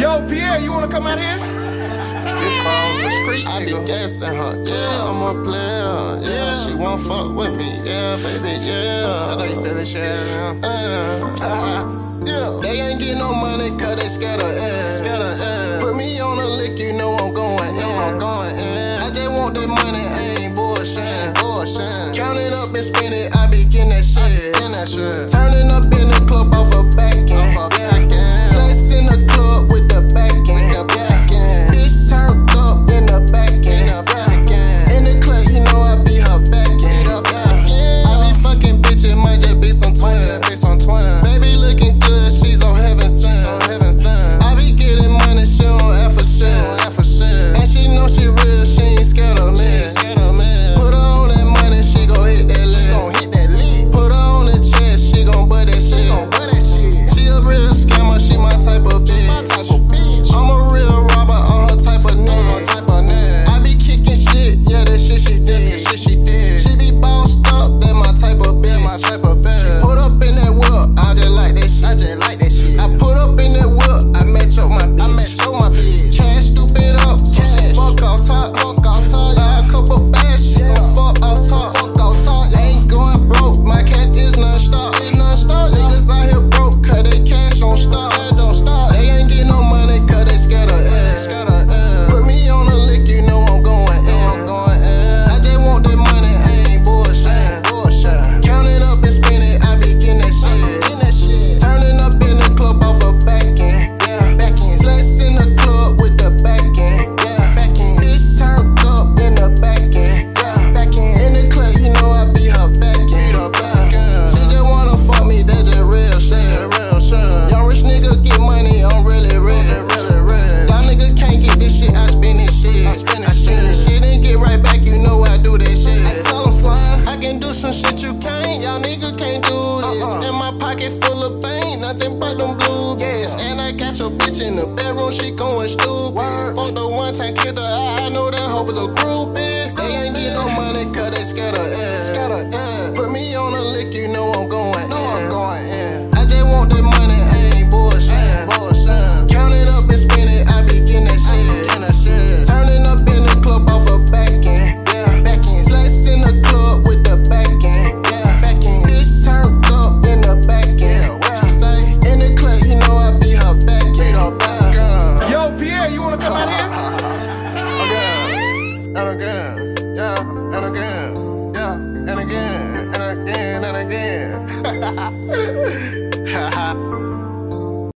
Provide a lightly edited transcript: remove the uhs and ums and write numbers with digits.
Yo, Pierre, you wanna come out here? This phone's a street, I be gassing her, yeah, I'm a player, yeah, she won't fuck with me, yeah, baby, yeah. I know you feel this shit, yeah. They ain't get no money cause they scared of ass. Put me on a lick, you know I'm going in. I just want that money, I ain't bullshit. Count it up and spend it, I be getting that shit. Turning up in the club off a back end. Flex in the club with the back end. Bitch turned up in the back end. In the club, you know I be her back end. I be fucking bitch, it might just be some twin. Baby looking good, she's on heaven sent. I be getting money, she don't ask for shit. And she know she real, she ain't scared of me. Put her on that money, she gon' hit that lick. Put her on the chest, she gon' butt that shit. She a real scammer, she my type of bitch. I'm a real robber on her type of nigga. I be kicking shit, yeah, that shit she did. She be bossed up, that my type of bitch. She put up in that whip, I just like that shit. I put up in that whip, I match up my bitch. Cash stupid up, so she fuck off top. Buy a couple bags, she gon' fuck off top. Ain't going broke, my cat is non-stop. Niggas out here broke, cause they cash on stop. They ain't get no money, cause they scared of ass. Put me on a lick, you know I'm going in. I just want that money, I ain't bullshit. Count it up and spend it, I be getting that shit. Turning up in the club off a back end. Flex in the club with the back end. Bitch turned up in the back end. In the club, you know I be her back end. She just wanna fuck me, that's just real shit. Young rich nigga get money, I'm really real. Y'all nigga can't get this shit, I spend this shit. Shit and get right back, you know I do that shit. I tell 'em slime, I can do some shit you can't. Y'all nigga can't do this. In my pocket full of pain, nothing but them blue bits. And I got your bitch in the bedroom, she going stupid. Fuck the one time kid, I know that hoe was a groove.